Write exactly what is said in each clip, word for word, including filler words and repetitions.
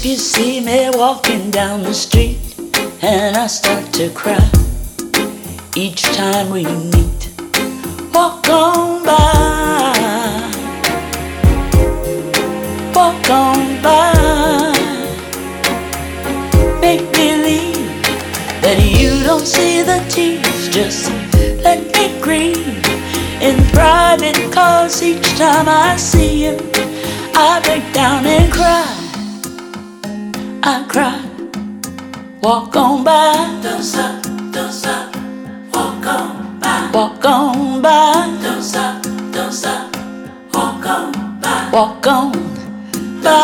You see me walking down the street and I start to cry each time we meet. Walk on by, walk on by. Make believe that you don't see the tears. Just let me grieve in private, 'cause each time I see you I break down and cry. I cry. Walk on by. Don't stop, don't stop. Walk on by. Walk on by. Don't stop, don't stop. Walk on by. Walk on by.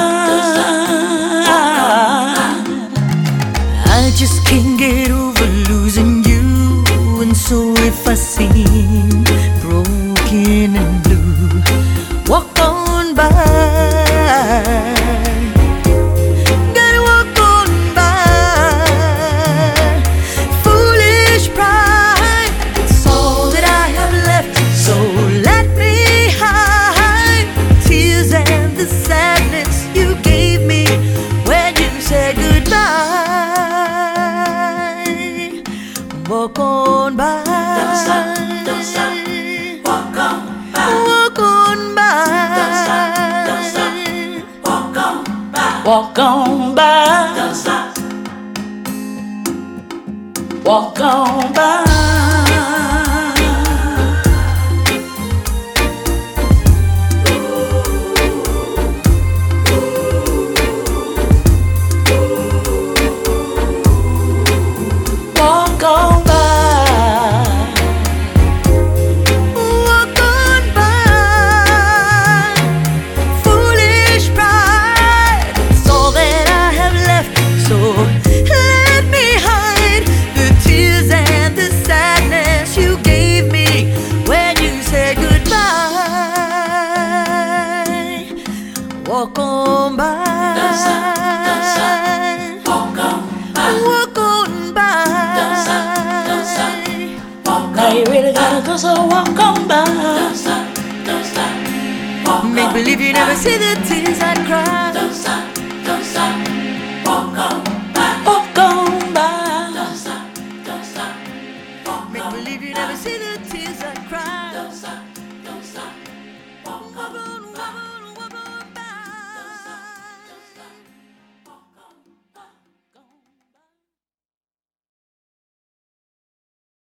I just can't get over losing you, and so if I seem broken and blue, walk on by. Gotta walk on by. Foolish pride, it's all that I have left, so let me hide tears and the sadness you gave me when you said goodbye. Walk on by. Don't stop, don't stop. Walk on by. Walk on by. Don't stop, don't stop. Walk on by. Walk on by. Don't stop. Walk on by. Walk on by. Walk on by. Foolish pride, it's all that I have left, so let me hide the tears and the sadness you gave me when you said goodbye. Walk on by. Don't stop, don't stop. Walk on by. Walk on by. Don't stop, don't stop. Walk Now on you really gotta go, so walk on by. Don't stop, don't stop. Walk Make on believe you by. never see the tears I cry. Don't stop, don't stop. Walk on by. Walk on by. Don't stop, don't stop. Walk Make on believe you by. never see the tears I cry. Don't stop.